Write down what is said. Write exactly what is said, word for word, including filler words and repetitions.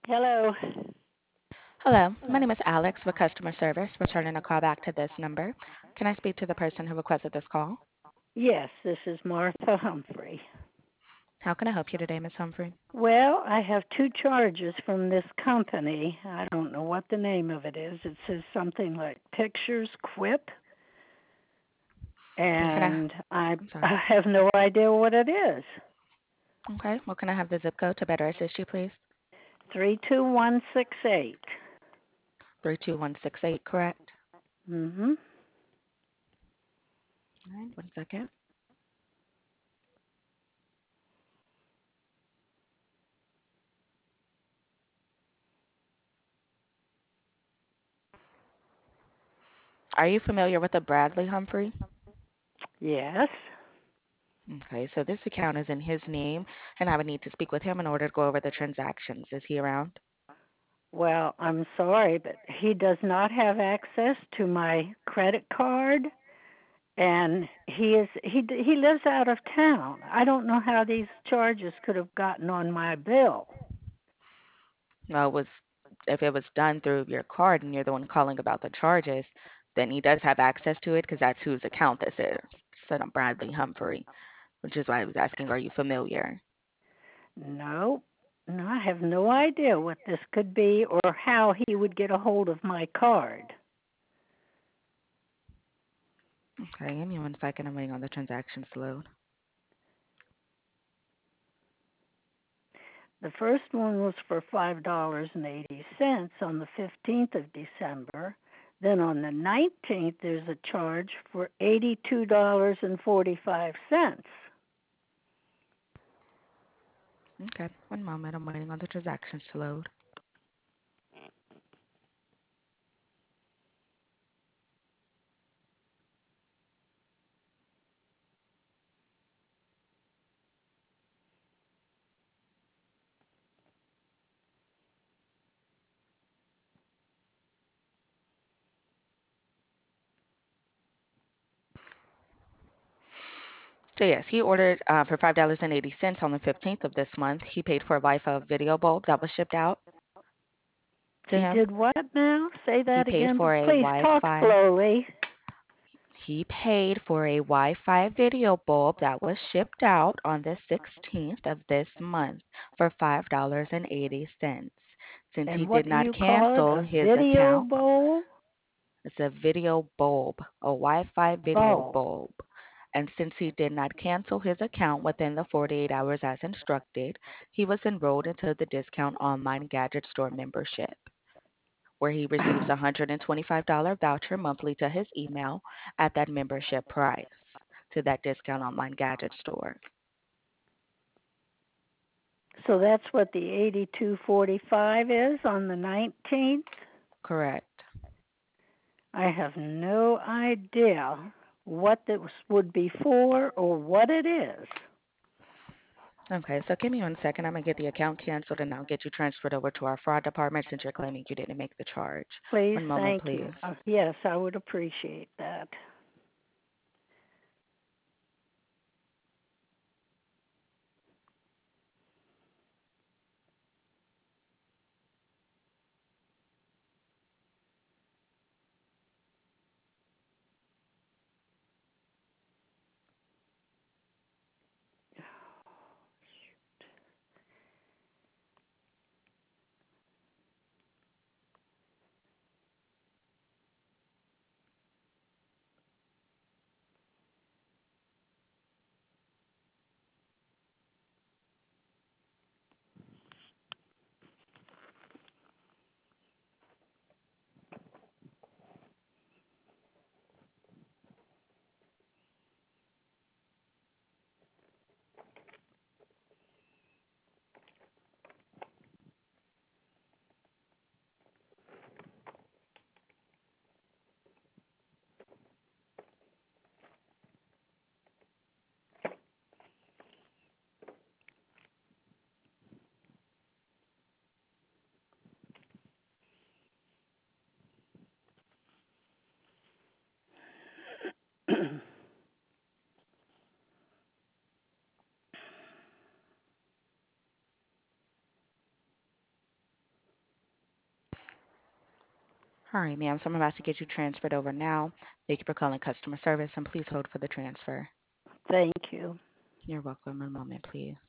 Hello. Hello, my name is Alex with customer service, returning a call back to this number. Can I speak to the person who requested this call? Yes, this is Martha Humphrey. How can I help you today, Miss Humphrey? Well, I have two charges from this company. I don't know what the name of it is. It says something like Pictures Quip, Can I? and I, I'm sorry. I have no idea what it is. Okay, well, can I have the zip code to better assist you, please? three two one six eight. three two one six eight, correct? Mhm. All right, one second. Are you familiar with a Bradley Humphrey? Yes. Okay, so this account is in his name, and I would need to speak with him in order to go over the transactions. Is he around? Well, I'm sorry, but he does not have access to my credit card, and he is he he lives out of town. I don't know how these charges could have gotten on my bill. No, it was if it was done through your card and you're the one calling about the charges, then he does have access to it because that's whose account this is. Instead of Bradley Humphrey, which is why I was asking, are you familiar? No, no, I have no idea what this could be or how he would get a hold of my card. Okay, give me one second. I'm waiting on the transactions to load. The first one was for five dollars and eighty cents on the fifteenth of December. Then on the nineteenth, there's a charge for eighty-two dollars and forty-five cents. Okay, one moment. I'm waiting on the transactions to load. So yes, he ordered uh, for five dollars and eighty cents on the fifteenth of this month. He paid for a Wi-Fi video bulb that was shipped out to He him. did what now? Say He that paid again. for a Please talk Wi-Fi slowly. He paid for a Wi-Fi video bulb that was shipped out on the sixteenth of this month for five dollars and eighty cents. Since he And what did do not you call it? cancel A his video account, bowl? it's a video bulb, a Wi-Fi video Bulb. bulb. And since he did not cancel his account within the forty-eight hours as instructed, he was enrolled into the Discount Online Gadget Store membership, where he receives a one hundred twenty-five dollars voucher monthly to his email at that membership price to that Discount Online Gadget Store. So that's what the eighty-two forty-five is on the nineteenth. Correct. I have no idea what this would be for or what it is. Okay, so give me one second. I'm going to get the account canceled and I'll get you transferred over to our fraud department since you're claiming you didn't make the charge. Please, One moment, thank you. please. Uh, yes, I would appreciate that. All right, ma'am. So I'm about to get you transferred over now. Thank you for calling customer service, and please hold for the transfer. Thank you. You're welcome. One moment, please.